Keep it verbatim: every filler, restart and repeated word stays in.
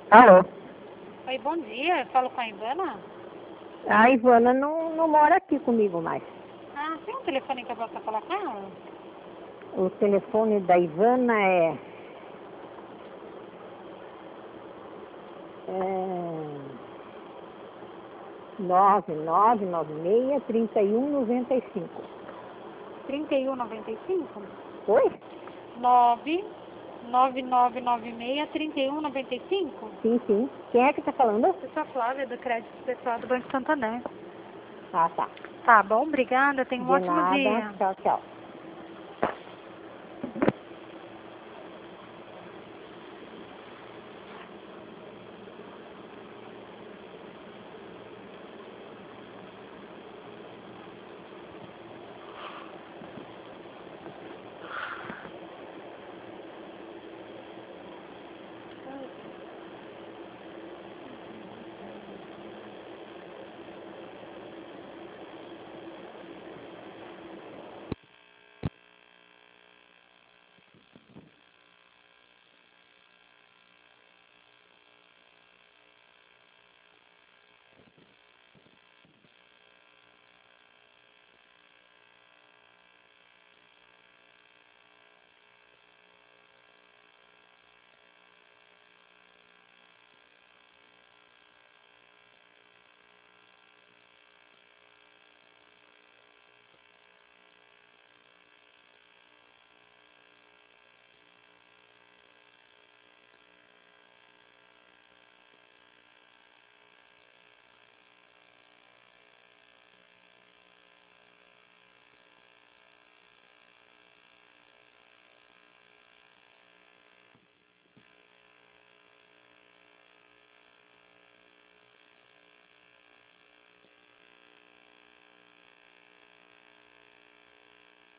Alô? Oi, bom dia. Eu falo com a Ivana? A Ivana não, não mora aqui comigo mais. Ah, tem um telefone que eu possa falar com ela? O telefone da Ivana é... é nove nove nove seis, trinta e um, noventa e cinco. trinta e um noventa e cinco? Oi? nove nove nove nove seis, trinta e um noventa e cinco? Sim, sim. Quem é que tá falando? Eu sou a Flávia, do Crédito Pessoal do Banco Santander. Ah, tá. Tá bom, obrigada. Tenha um De ótimo nada. dia. Tchau, tchau.